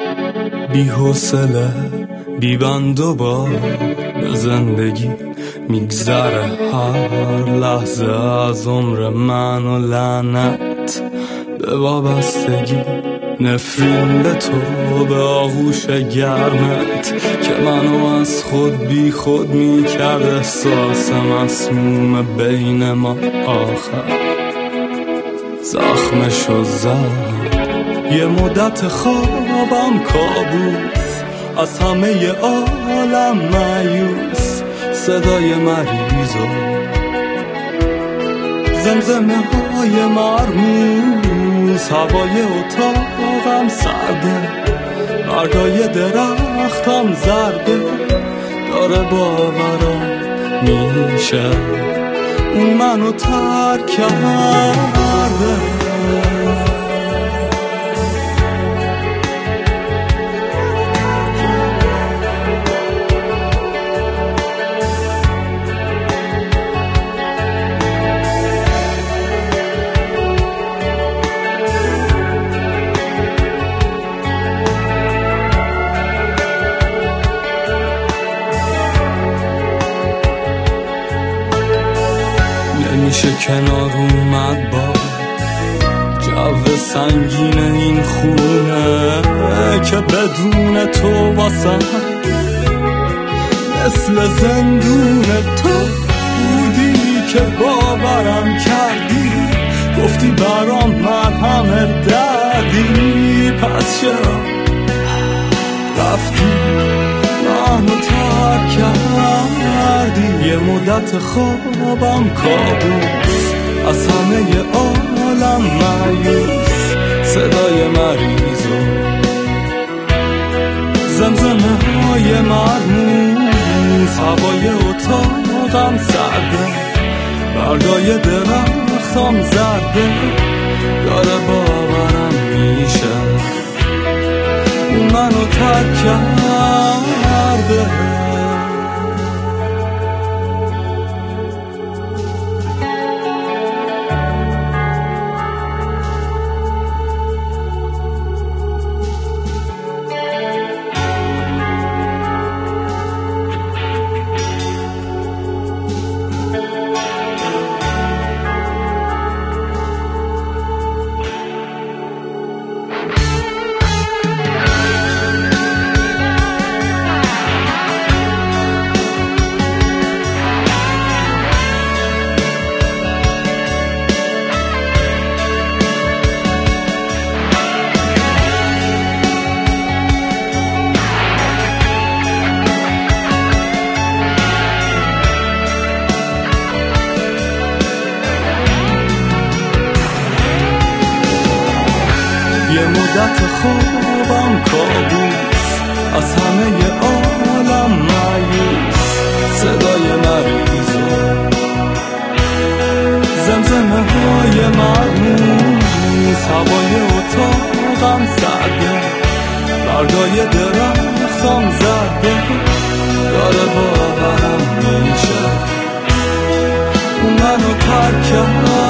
بی حوصله بی بند و بار به زندگی میگذره هر لحظه از عمر من و لعنت به وابستگی نفرین به تو به آغوش گرمت که منو از خود بی خود میکرد احساس مسموم بین ما آخر زخمشو زد یه مدت خوابم کابوس از همه عالم مایوس صدای مریض و زمزمه های مرموز هوای اتاقم سرده برگای درختم زرده داره باورم میشه اون منو ترک کرده میشه کنار اومد با جو سنگین این خونه که بدون تو واسم مثل زندون تو بودی که باورم کردی گفتی برام مرهم دردی پس چرا رفتی منو ترک کردی یه مدت خوابم کابوس از همه عالم مایوس صدای مریض و زمزمه های مرموز هوای اتاقم سرده برگای درختم زرده داره باورم میشه منو ترک کرده یه مدت خوابم کابوس از همه عالم مایوس صدای مریض و زمزمه های مرموز هوای اتاقم سرده برگای درختم زرده داره باورم میشه منو ترک کرد